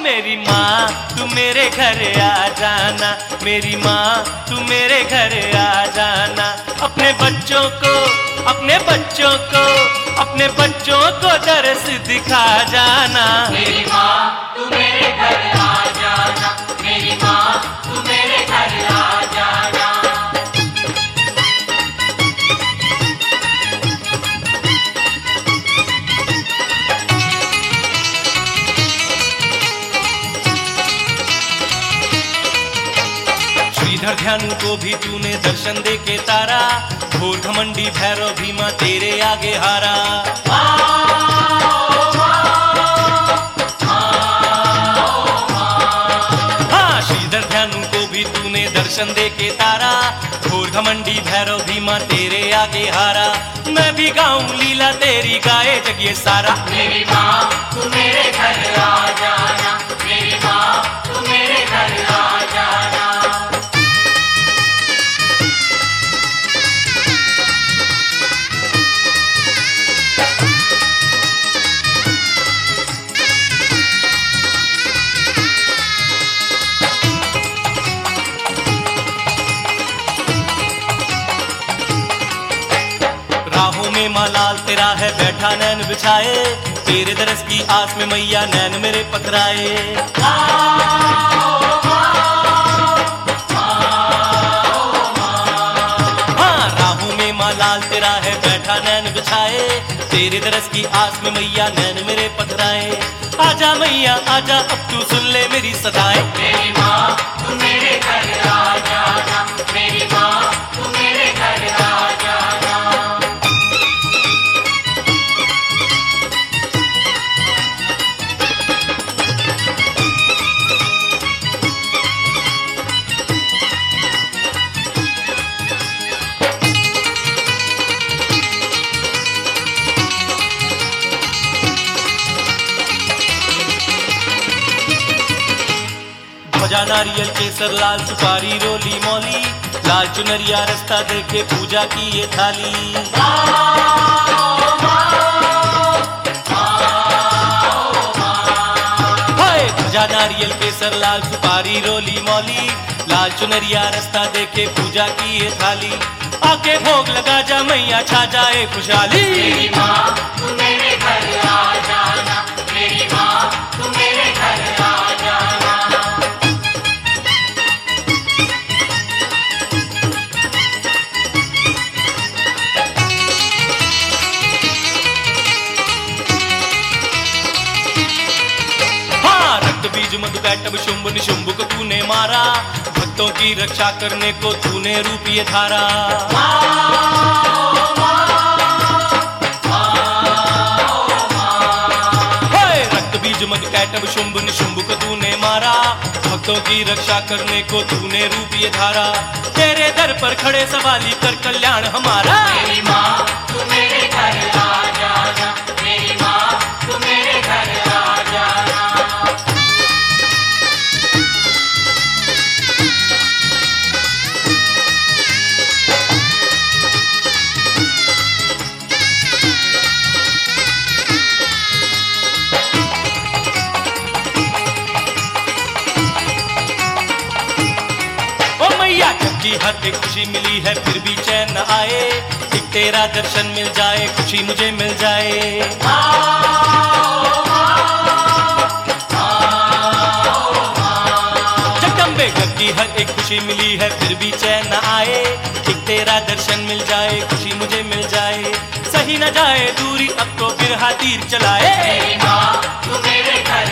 मेरी माँ तू मेरे घर आ जाना, मेरी माँ तू मेरे घर आ जाना। अपने बच्चों को, अपने बच्चों को, अपने बच्चों को दर्श दिखा जाना। मेरी माँ तू मेरे घर आ जाना, मेरी माँ तू मेरे घर आ जाना। श्रीधर ध्यानु को भी तूने दर्शन दे के तारा, घोर घमंडी भैरव भीमा तेरे आगे हारा। हाँ, श्रीधर ध्यानु को भी तूने दर्शन दे के तारा, घोर घमंडी भैरव भीमा तेरे आगे हारा। मैं भी गाऊं लीला तेरी, गाए जग ये सारा। मेरी माँ तू मेरे घर आ जाना, मेरी माँ तू मेरे घर आ जाना। राहों में माँ लाल तेरा है बैठा नैन बिछाए, तेरे दरस की आस में मैया नैन मेरे पथराए। हाँ, राहों में माँ लाल तेरा है बैठा नैन बिछाए, तेरे दरस की आस में मैया नैन मेरे पथराए। आजा मैया आजा अब तू सुन ले मेरी सदाएं। मेरी माँ तू मेरे घर आ जाना, मेरी माँ तू मेरे घर आ जाना। ध्वजा नारियल केसर लाल सुपारी रोली मौली, लाल चुनरिया रास्ता देखे पूजा की ये थाली। हाय, ध्वजा नारियल केसर लाल सुपारी रोली मौली, लाल चुनरिया रास्ता देखे पूजा की ये थाली। आके भोग लगा जा मैया छा जाए खुशहाली। मेरी माँ तू मेरे घर आ जाना, मेरी माँ तू मेरे घर आ जाना। बीज मधु कैटब शुंभ निशुंभ को तूने मारा, भक्तों की रक्षा करने को तूने रूप ये धारा। रक्त बीज मधु कैटब शुंभ निशुंभ को तूने मारा, भक्तों की रक्षा करने को तूने रूप ये धारा। तेरे दर पर खड़े सवाली कर कल्याण हमारा। मेरी माँ तू मेरे घर आ जाना, मेरी माँ तू मेरे घर आ जाना। की हर एक खुशी मिली है फिर भी चैन न आए, एक तेरा दर्शन मिल जाए खुशी मुझे मिल जाए। जगदम्बे घर की हर एक खुशी मिली है फिर भी चैन न आए, एक तेरा दर्शन मिल जाए खुशी मुझे मिल जाए। सही न जाए दूरी अब तो फिर तीर चलाए। मेरी माँ तू मेरे घर